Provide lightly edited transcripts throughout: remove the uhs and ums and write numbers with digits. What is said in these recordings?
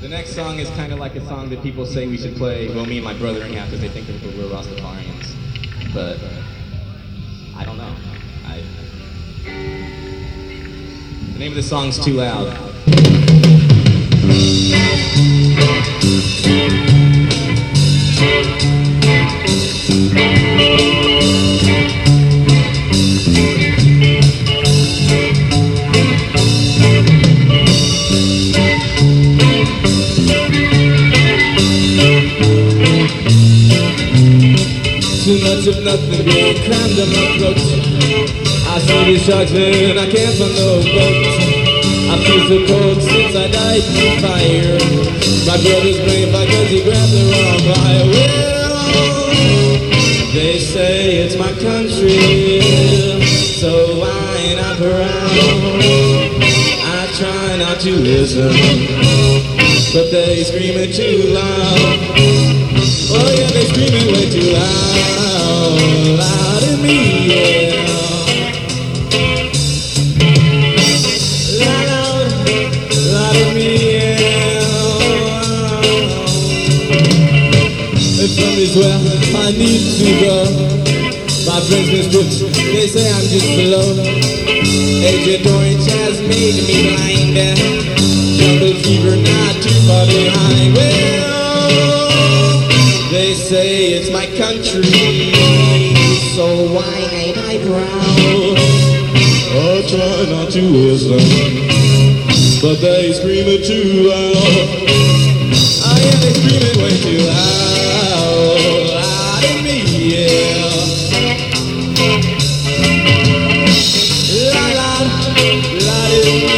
The next song is kind of like a song that people say we should play, well, me and my brother anyhow, because they think that we're Rastafarians. But I don't know. The name of the song's Too Loud. Too much of nothing being crammed in my throat. I see the sharks and I can't find no boat. I feel so cold since I died in fire. My brother's brain because he grabbed the wrong wire. Well, they say it's my country, so why ain't I proud? I try not to listen, but they scream it too loud. Oh yeah, they scream it way too loud, loud in me, yeah. Loud, loud in me, yeah. From is where I need to go. My friends been stripped, they say I'm just below. Agent Orange has made me blind. Jungle fever not too far behind. Well, they say it's my country, so why ain't I proud? I try not to listen, but they scream it too loud. Oh yeah, they scream it way too loud, loud in me, yeah. Loud, loud, loud in me,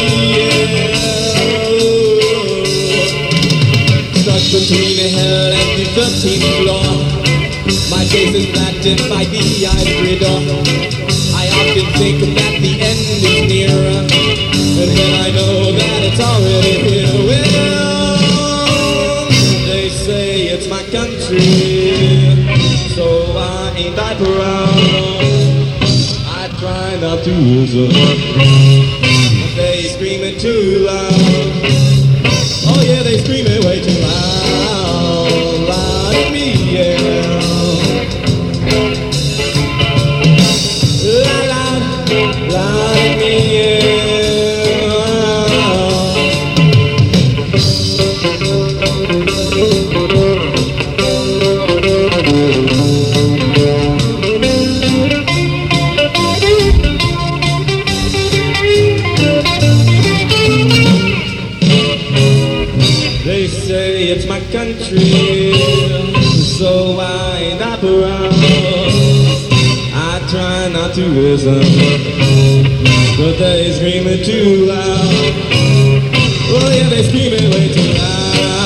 yeah. Stuck between the hell and the 13th floor. My face is flattened by the ivory door. I often think that the end is near, and then I know that it's already here. Well, they say it's my country, so why ain't I proud? I try not to listen, but they scream it too loud. Oh yeah, they scream it way too loud, loud at me, yeah. Loud, loud, loud at me, yeah. They say it's my country, so why ain't I proud? I try not to listen, but they scream it too loud. Oh yeah, they scream it way too loud.